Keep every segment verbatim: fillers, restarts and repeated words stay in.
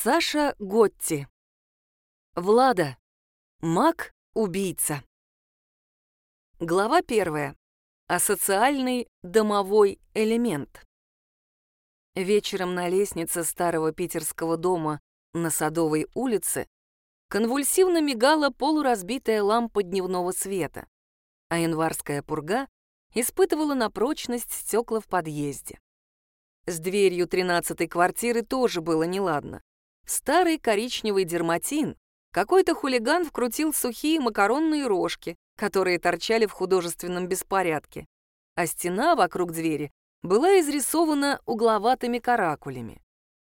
Саша Готти. Влада. Маг-убийца. Глава первая. Асоциальный домовой элемент. Вечером на лестнице старого питерского дома на Садовой улице конвульсивно мигала полуразбитая лампа дневного света, а январская пурга испытывала на прочность стекла в подъезде. С дверью тринадцатой квартиры тоже было неладно. Старый коричневый дерматин какой-то хулиган вкрутил сухие макаронные рожки, которые торчали в художественном беспорядке, а стена вокруг двери была изрисована угловатыми каракулями.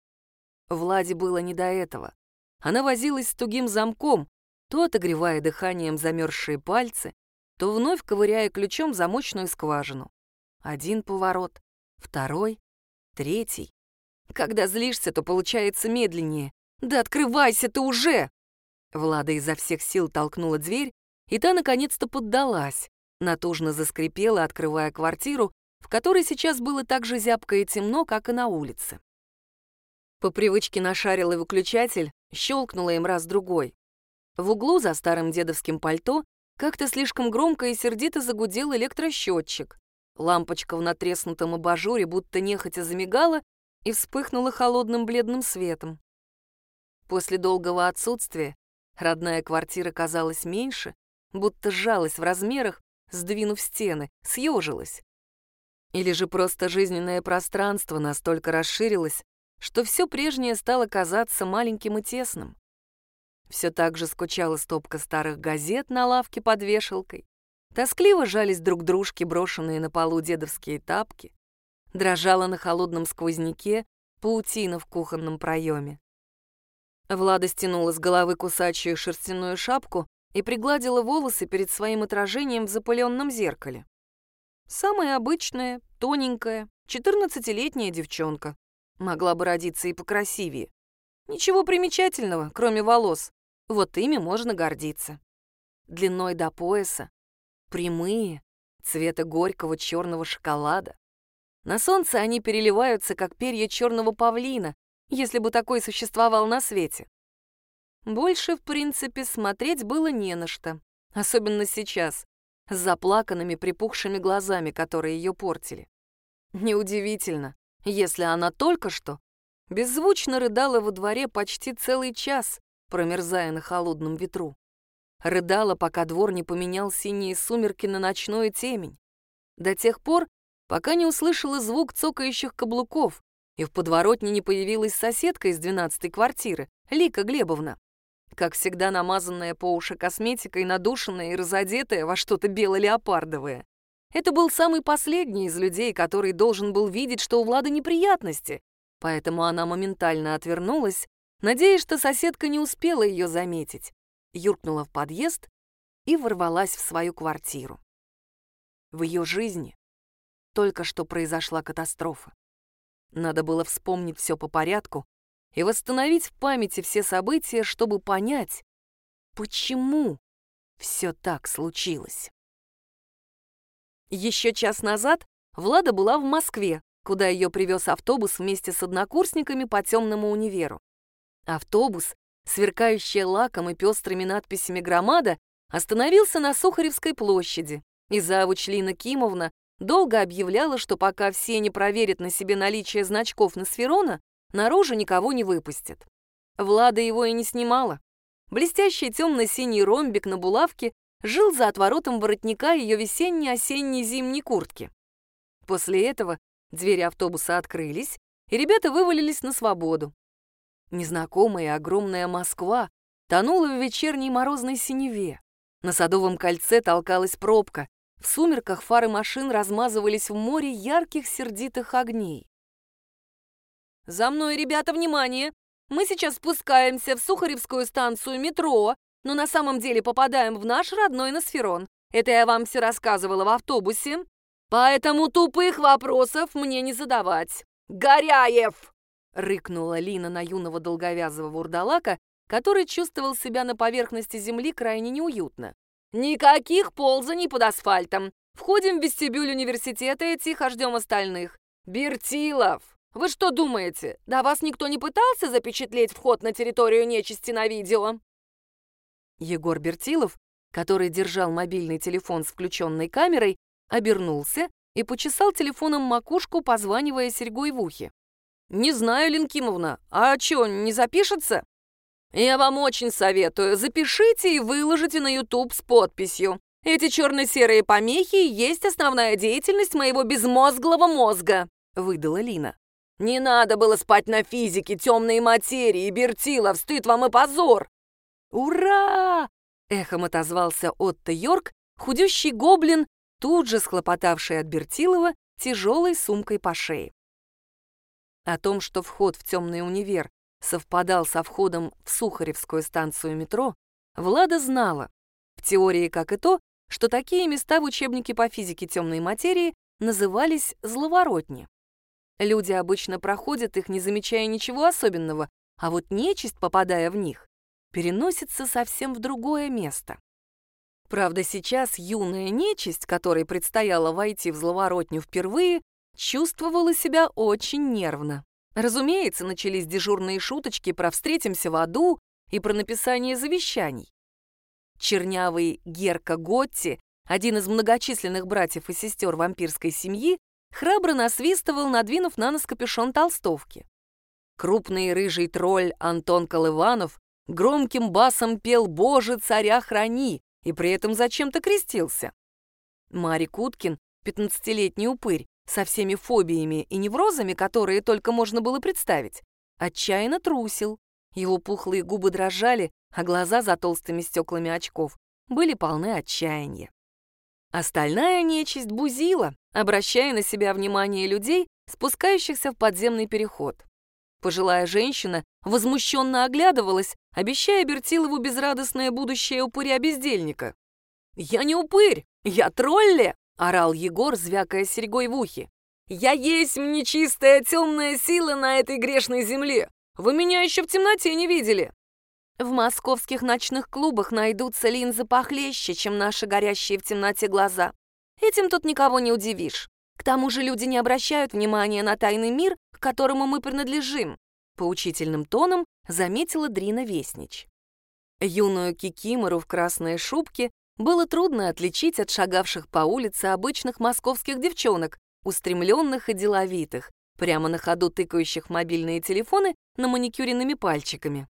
Владе было не до этого. Она возилась с тугим замком, то отогревая дыханием замерзшие пальцы, то вновь ковыряя ключом замочную скважину. Один поворот, второй, третий. Когда злишься, то получается медленнее. «Да открывайся ты уже!» Влада изо всех сил толкнула дверь, и та наконец-то поддалась, натужно заскрипела, открывая квартиру, в которой сейчас было так же зябко и темно, как и на улице. По привычке нашарила выключатель, щелкнула им раз-другой. В углу за старым дедовским пальто как-то слишком громко и сердито загудел электросчетчик. Лампочка в натреснутом абажуре будто нехотя замигала и вспыхнула холодным бледным светом. После долгого отсутствия родная квартира казалась меньше, будто сжалась в размерах, сдвинув стены, съежилась. Или же просто жизненное пространство настолько расширилось, что все прежнее стало казаться маленьким и тесным. Все так же скучала стопка старых газет на лавке под вешалкой, тоскливо жались друг к дружке брошенные на полу дедовские тапки, дрожала на холодном сквозняке паутина в кухонном проеме. Влада стянула с головы кусачую шерстяную шапку и пригладила волосы перед своим отражением в запыленном зеркале. Самая обычная, тоненькая, четырнадцатилетняя девчонка. Могла бы родиться и покрасивее. Ничего примечательного, кроме волос. Вот ими можно гордиться. Длиной до пояса, прямые, цвета горького черного шоколада. На солнце они переливаются, как перья черного павлина, если бы такой существовал на свете. Больше, в принципе, смотреть было не на что. Особенно сейчас, с заплаканными припухшими глазами, которые ее портили. Неудивительно, если она только что беззвучно рыдала во дворе почти целый час, промерзая на холодном ветру. Рыдала, пока двор не поменял синие сумерки на ночную темень. До тех пор, пока не услышала звук цокающих каблуков, и в подворотне не появилась соседка из двенадцатой квартиры, Лика Глебовна. Как всегда, намазанная по уши косметикой, надушенная и разодетая во что-то бело-леопардовое. Это был самый последний из людей, который должен был видеть, что у Влады неприятности, поэтому она моментально отвернулась, надеясь, что соседка не успела ее заметить, юркнула в подъезд и ворвалась в свою квартиру. В ее жизни только что произошла катастрофа. Надо было вспомнить все по порядку и восстановить в памяти все события, чтобы понять, почему все так случилось. Еще час назад Влада была в Москве, куда ее привез автобус вместе с однокурсниками по темному универу. Автобус, сверкающая лаком и пестрыми надписями громада, остановился на Сухаревской площади, и завуч Лина Кимовна долго объявляла, что пока все не проверят на себе наличие значков Носферона, наружу никого не выпустят. Влада его и не снимала. Блестящий темно-синий ромбик на булавке жил за отворотом воротника ее весенне-осенней зимней куртки. После этого двери автобуса открылись, и ребята вывалились на свободу. Незнакомая огромная Москва тонула в вечерней морозной синеве. На Садовом кольце толкалась пробка. В сумерках фары машин размазывались в море ярких сердитых огней. «За мной, ребята, внимание! Мы сейчас спускаемся в Сухаревскую станцию метро, но на самом деле попадаем в наш родной Носферон. Это я вам все рассказывала в автобусе. Поэтому тупых вопросов мне не задавать. Горяев!» — рыкнула Лина на юного долговязого вурдалака, который чувствовал себя на поверхности земли крайне неуютно. «Никаких ползаний под асфальтом. Входим в вестибюль университета и тихо ждем остальных. Бертилов, Вы что думаете, до вас никто не пытался запечатлеть вход на территорию нечисти на видео?» Егор Бертилов, который держал мобильный телефон с включенной камерой, обернулся и почесал телефоном макушку, позванивая серьгой в ухе. «Не знаю, Ленкимовна, а чё, не запишется?» «Я вам очень советую, запишите и выложите на YouTube с подписью. Эти черно-серые помехи есть основная деятельность моего безмозглого мозга», — выдала Лина. «Не надо было спать на физике, темной материи, Бертилов, стыд вам и позор!» «Ура!» — эхом отозвался Отто Йорк, худющий гоблин, тут же схлопотавший от Бертилова тяжелой сумкой по шее. О том, что вход в темный универ совпадал со входом в Сухаревскую станцию метро, Влада знала, в теории как и то, что такие места в учебнике по физике темной материи назывались зловоротни. Люди обычно проходят их, не замечая ничего особенного, а вот нечисть, попадая в них, переносится совсем в другое место. Правда, сейчас юная нечисть, которой предстояло войти в зловоротню впервые, чувствовала себя очень нервно. Разумеется, начались дежурные шуточки про «встретимся в аду» и про написание завещаний. Чернявый Герка Готти, один из многочисленных братьев и сестер вампирской семьи, храбро насвистывал, надвинув на нос капюшон толстовки. Крупный рыжий тролль Антон Колыванов громким басом пел «Боже, царя храни!» и при этом зачем-то крестился. Марик Уткин, пятнадцатилетний упырь, со всеми фобиями и неврозами, которые только можно было представить, отчаянно трусил. Его пухлые губы дрожали, а глаза за толстыми стеклами очков были полны отчаяния. Остальная нечисть бузила, обращая на себя внимание людей, спускающихся в подземный переход. Пожилая женщина возмущенно оглядывалась, обещая Бертилову безрадостное будущее упыря-бездельника. «Я не упырь, я тролли!» — орал Егор, звякая серьгой в ухе. «Я есть нечистая темная сила на этой грешной земле! Вы меня еще в темноте не видели!» В московских ночных клубах найдутся линзы похлеще, чем наши горящие в темноте глаза. Этим тут никого не удивишь. К тому же люди не обращают внимания на тайный мир, к которому мы принадлежим, поучительным тоном заметила Дрина Веснич. Юную кикимору в красной шубке было трудно отличить от шагавших по улице обычных московских девчонок, устремленных и деловитых, прямо на ходу тыкающих в мобильные телефоны на маникюренными пальчиками.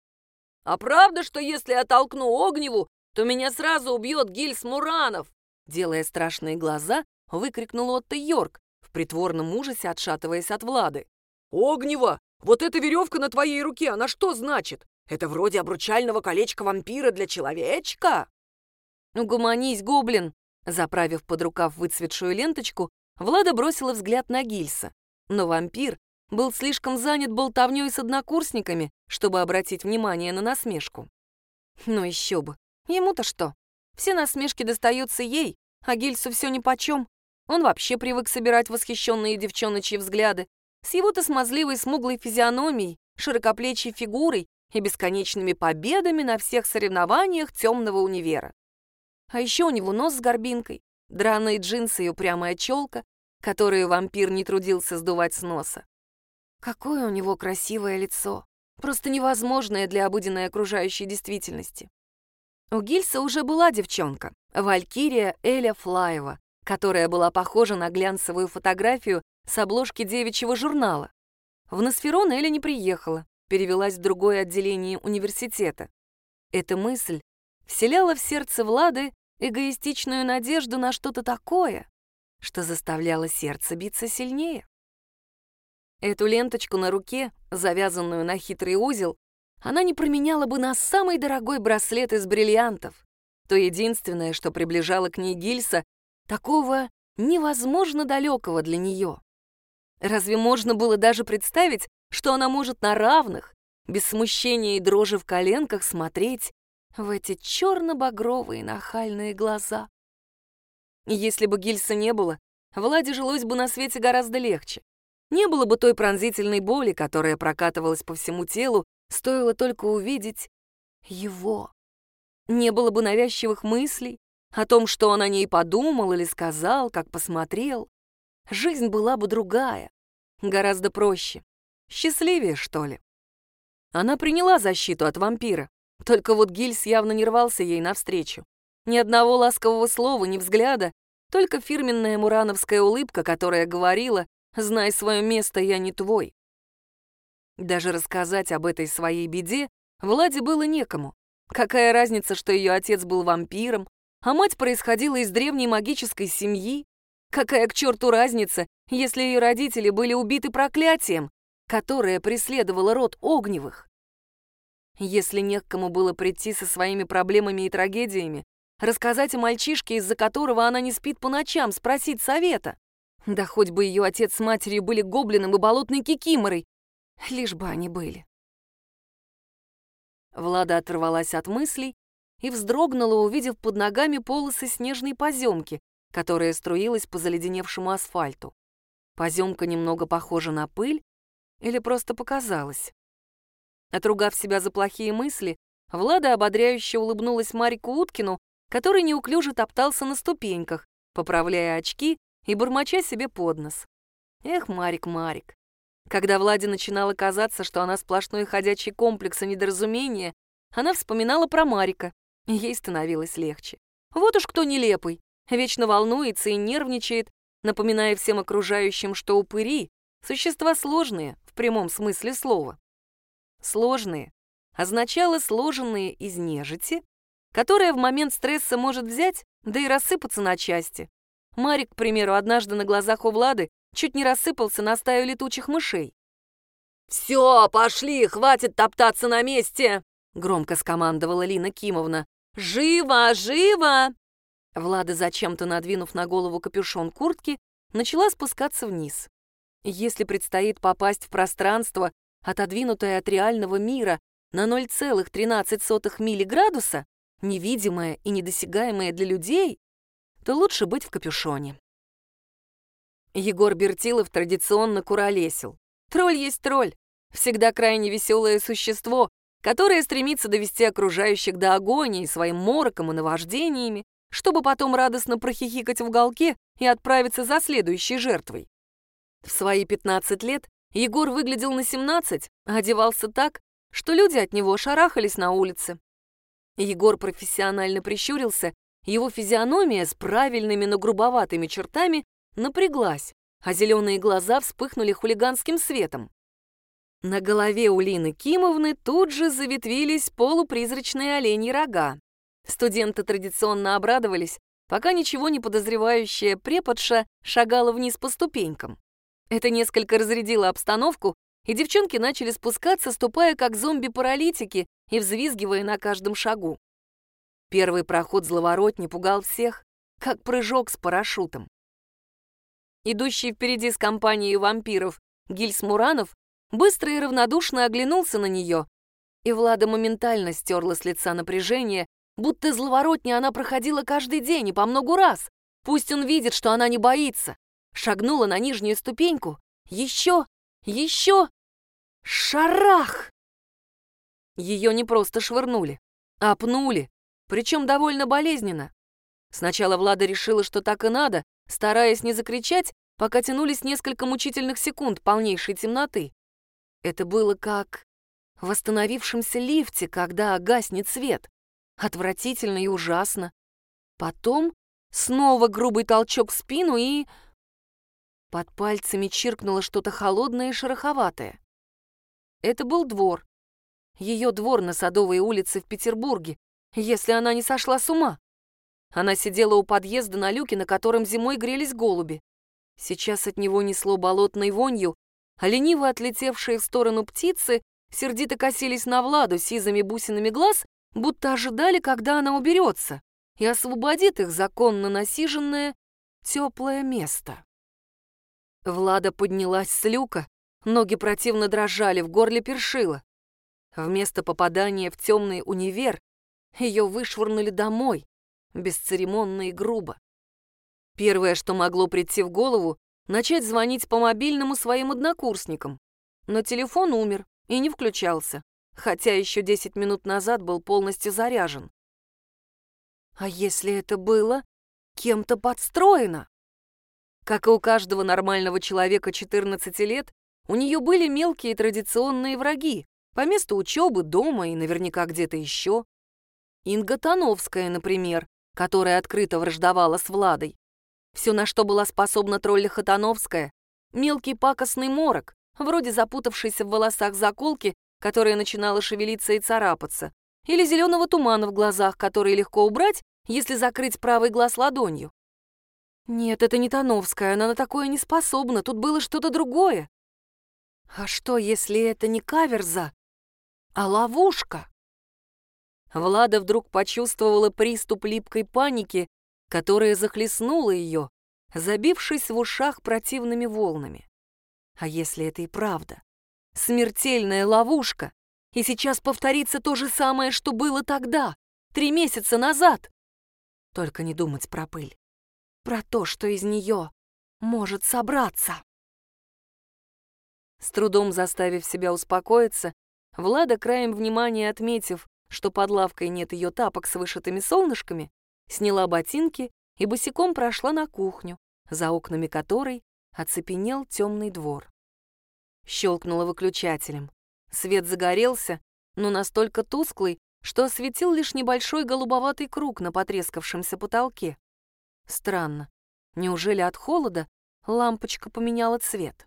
«А правда, что если я толкну Огневу, то меня сразу убьет Гильс Муранов?» Делая страшные глаза, выкрикнул Отто Йорк, в притворном ужасе отшатываясь от Влады. «Огнева! Вот эта веревка на твоей руке, она что значит? Это вроде обручального колечка вампира для человечка?» «Угомонись, гоблин!» Заправив под рукав выцветшую ленточку, Влада бросила взгляд на Гильса. Но вампир был слишком занят болтовнёй с однокурсниками, чтобы обратить внимание на насмешку. Ну еще бы. Ему-то что? Все насмешки достаются ей, а Гильсу все нипочем. Он вообще привык собирать восхищенные девчоночьи взгляды. С его-то смазливой смуглой физиономией, широкоплечей фигурой и бесконечными победами на всех соревнованиях темного универа. А еще у него нос с горбинкой, драные джинсы и упрямая челка, которую вампир не трудился сдувать с носа. Какое у него красивое лицо, просто невозможное для обыденной окружающей действительности. У Гильса уже была девчонка, валькирия Эля Флаева, которая была похожа на глянцевую фотографию с обложки девичьего журнала. В Носферон Эля не приехала, перевелась в другое отделение университета. Эта мысль вселяла в сердце Влады эгоистичную надежду на что-то такое, что заставляло сердце биться сильнее. Эту ленточку на руке, завязанную на хитрый узел, она не променяла бы на самый дорогой браслет из бриллиантов. То единственное, что приближало к ней Гильса, такого невозможно далекого для нее. Разве можно было даже представить, что она может на равных, без смущения и дрожи в коленках, смотреть в эти черно-багровые нахальные глаза? Если бы Гильса не было, Владе жилось бы на свете гораздо легче. Не было бы той пронзительной боли, которая прокатывалась по всему телу, стоило только увидеть его. Не было бы навязчивых мыслей о том, что он о ней подумал или сказал, как посмотрел. Жизнь была бы другая, Гораздо проще. Счастливее, что ли. Она приняла защиту от вампира, только вот Гильс явно не рвался ей навстречу. Ни одного ласкового слова, ни взгляда, только фирменная мурановская улыбка, которая говорила: «Знай свое место, я не твой». Даже рассказать об этой своей беде Владе было некому. Какая разница, что ее отец был вампиром, а мать происходила из древней магической семьи? Какая к черту разница, если ее родители были убиты проклятием, которое преследовало род Огневых? Если не к кому было прийти со своими проблемами и трагедиями, рассказать о мальчишке, из-за которого она не спит по ночам, спросить совета. Да хоть бы ее отец с матерью были гоблином и болотной кикиморой, лишь бы они были. Влада оторвалась от мыслей и вздрогнула, увидев под ногами полосы снежной поземки, которая струилась по заледеневшему асфальту. Поземка немного похожа на пыль или просто показалась? Отругав себя за плохие мысли, Влада ободряюще улыбнулась Марику Уткину, который неуклюже топтался на ступеньках, поправляя очки и бормоча себе под нос. Эх, Марик, Марик. Когда Владе начинало казаться, что она сплошной ходячий комплекс и недоразумение, она вспоминала про Марика, и ей становилось легче. Вот уж кто нелепый, вечно волнуется и нервничает, напоминая всем окружающим, что упыри — существа сложные в прямом смысле слова. Сложные означало сложенные из нежити, которая в момент стресса может взять, да и рассыпаться на части. Марик, к примеру, однажды на глазах у Влады чуть не рассыпался на стаю летучих мышей. «Все, пошли, хватит топтаться на месте!» — громко скомандовала Лина Кимовна. «Живо, живо!» Влада, зачем-то надвинув на голову капюшон куртки, начала спускаться вниз. Если предстоит попасть в пространство, отодвинутое от реального мира на ноль целых тринадцать сотых миллиградуса, невидимое и недосягаемое для людей, то лучше быть в капюшоне. Егор Бертилов традиционно куролесил. Тролль есть тролль, всегда крайне веселое существо, которое стремится довести окружающих до агонии своим мороком и наваждениями, чтобы потом радостно прохихикать в уголке и отправиться за следующей жертвой. В свои пятнадцать лет Егор выглядел на семнадцать, а одевался так, что люди от него шарахались на улице. Егор профессионально прищурился, его физиономия с правильными, но грубоватыми чертами напряглась, а зеленые глаза вспыхнули хулиганским светом. На голове у Лины Кимовны тут же заветвились полупризрачные оленьи рога. Студенты традиционно обрадовались, пока ничего не подозревающая преподша шагала вниз по ступенькам. Это несколько разрядило обстановку, и девчонки начали спускаться, ступая как зомби-паралитики и взвизгивая на каждом шагу. Первый проход зловоротни пугал всех, как прыжок с парашютом. Идущий впереди с компанией вампиров Гильс Муранов быстро и равнодушно оглянулся на нее, и Влада моментально стерла с лица напряжение, будто зловоротня она проходила каждый день и по многу раз. Пусть он видит, что она не боится. Шагнула на нижнюю ступеньку. Еще, еще. Шарах! Ее не просто швырнули, а пнули, причем довольно болезненно. Сначала Влада решила, что так и надо, стараясь не закричать, пока тянулись несколько мучительных секунд полнейшей темноты. Это было как в восстановившемся лифте, когда гаснет свет. Отвратительно и ужасно. Потом снова грубый толчок в спину и... Под пальцами чиркнуло что-то холодное и шероховатое. Это был двор. Ее двор на Садовой улице в Петербурге, если она не сошла с ума. Она сидела у подъезда на люке, на котором зимой грелись голуби. Сейчас от него несло болотной вонью, а лениво отлетевшие в сторону птицы сердито косились на Владу сизыми бусинами глаз, будто ожидали, когда она уберется и освободит их законно насиженное теплое место. Влада поднялась с люка, ноги противно дрожали, в горле першило. Вместо попадания в темный универ ее вышвырнули домой, бесцеремонно и грубо. Первое, что могло прийти в голову, начать звонить по мобильному своим однокурсникам. Но телефон умер и не включался, хотя еще десять минут назад был полностью заряжен. А если это было кем-то подстроено? Как и у каждого нормального человека четырнадцати лет, у нее были мелкие традиционные враги по месту учебы, дома и наверняка где-то еще. Инга Тановская, например, которая открыто враждовала с Владой. Все, на что была способна троллиха Тановская, мелкий пакостный морок, вроде запутавшейся в волосах заколки, которая начинала шевелиться и царапаться, или зеленого тумана в глазах, который легко убрать, если закрыть правый глаз ладонью. Нет, это не Тановская, она на такое не способна, тут было что-то другое. А что, если это не каверза, а ловушка? Влада вдруг почувствовала приступ липкой паники, которая захлестнула ее, забившись в ушах противными волнами. А если это и правда? Смертельная ловушка, и сейчас повторится то же самое, что было тогда, три месяца назад. Только не думать про пыль, про то, что из нее может собраться. С трудом заставив себя успокоиться, Влада, краем внимания отметив, что под лавкой нет ее тапок с вышитыми солнышками, сняла ботинки и босиком прошла на кухню, за окнами которой оцепенел темный двор. Щелкнула выключателем. Свет загорелся, но настолько тусклый, что осветил лишь небольшой голубоватый круг на потрескавшемся потолке. Странно, неужели от холода лампочка поменяла цвет?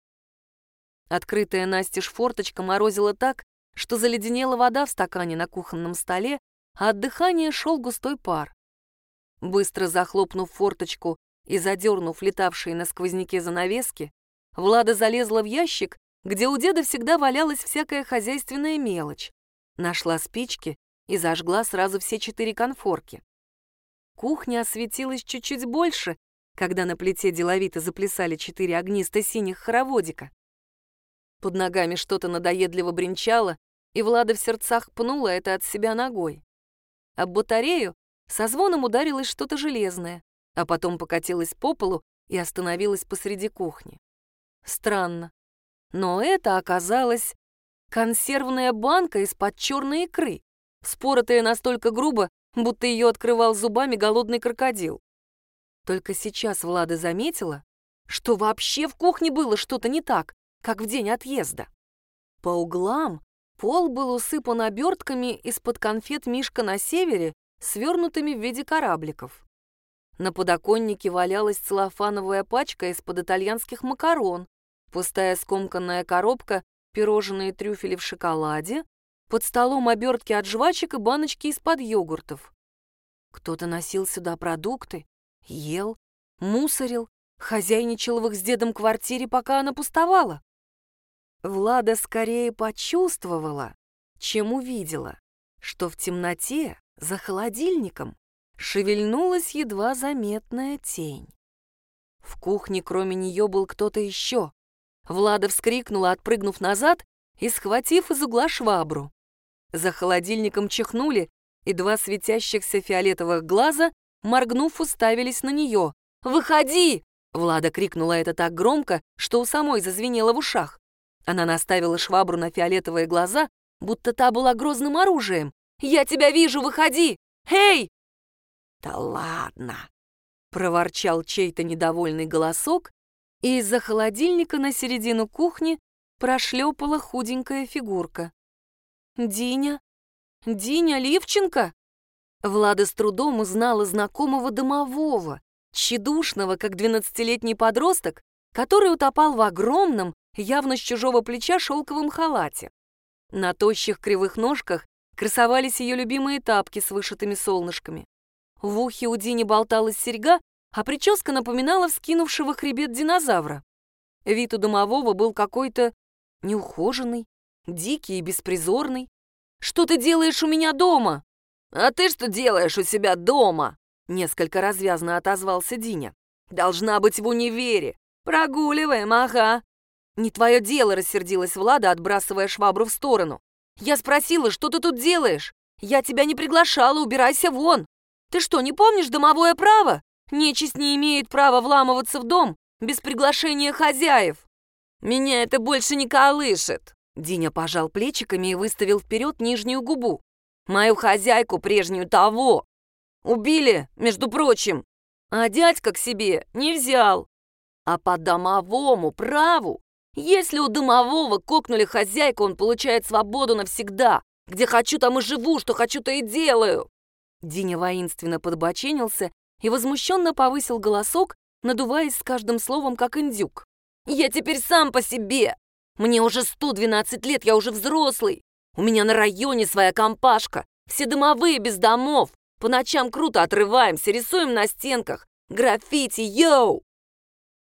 Открытая настежь форточка морозила так, что заледенела вода в стакане на кухонном столе, а от дыхания шел густой пар. Быстро захлопнув форточку и задернув летавшие на сквозняке занавески, Влада залезла в ящик, где у деда всегда валялась всякая хозяйственная мелочь, нашла спички и зажгла сразу все четыре конфорки. Кухня осветилась чуть-чуть больше, когда на плите деловито заплясали четыре огнисто-синих хороводика. Под ногами что-то надоедливо бренчало, и Влада в сердцах пнула это от себя ногой. Об батарею со звоном ударилось что-то железное, а потом покатилось по полу и остановилось посреди кухни. Странно, но это оказалась консервная банка из-под черной икры, вспоротая настолько грубо, будто ее открывал зубами голодный крокодил. Только сейчас Влада заметила, что вообще в кухне было что-то не так, как в день отъезда. По углам пол был усыпан обертками из-под конфет «Мишка на севере», свернутыми в виде корабликов. На подоконнике валялась целлофановая пачка из-под итальянских макарон, пустая скомканная коробка, пирожные трюфели в шоколаде, под столом обертки от жвачек и баночки из-под йогуртов. Кто-то носил сюда продукты, ел, мусорил, хозяйничал в их с дедом квартире, пока она пустовала. Влада скорее почувствовала, чем увидела, что в темноте за холодильником шевельнулась едва заметная тень. В кухне кроме нее был кто-то еще. Влада вскрикнула, отпрыгнув назад и схватив из угла швабру. За холодильником чихнули, и два светящихся фиолетовых глаза, моргнув, уставились на нее. «Выходи!» — Влада крикнула это так громко, что у самой зазвенело в ушах. Она наставила швабру на фиолетовые глаза, будто та была грозным оружием. «Я тебя вижу, выходи! Эй!» «Да ладно!» — проворчал чей-то недовольный голосок, и из-за холодильника на середину кухни прошлепала худенькая фигурка. «Диня? Диня Ливченко?» Влада с трудом узнала знакомого домового, тщедушного, как двенадцатилетний подросток, который утопал в огромном, явно с чужого плеча, шелковом халате. На тощих кривых ножках красовались ее любимые тапки с вышитыми солнышками. В ухе у Дини болталась серьга, а прическа напоминала вскинувшего хребет динозавра. Вид у домового был какой-то неухоженный, дикий и беспризорный. «Что ты делаешь у меня дома?» «А ты что делаешь у себя дома?» Несколько развязно отозвался Диня. «Должна быть в универе. Прогуливаем, ага». «Не твое дело», — рассердилась Влада, отбрасывая швабру в сторону. «Я спросила, что ты тут делаешь? Я тебя не приглашала, убирайся вон. Ты что, не помнишь домовое право? Нечисть не имеет права вламываться в дом без приглашения хозяев». «Меня это больше не колышет». Диня пожал плечиками и выставил вперед нижнюю губу. «Мою хозяйку прежнюю того убили, между прочим, а дядька к себе не взял. а по домовому праву. Если у домового кокнули хозяйку, он получает свободу навсегда. Где хочу, там и живу, что хочу, то и делаю. Диня воинственно подбоченился и возмущенно повысил голосок, надуваясь с каждым словом, как индюк. «Я теперь сам по себе! Мне уже сто двенадцать лет, я уже взрослый! У меня на районе своя компашка, все домовые без домов, по ночам круто отрываемся, рисуем на стенках, граффити, йоу!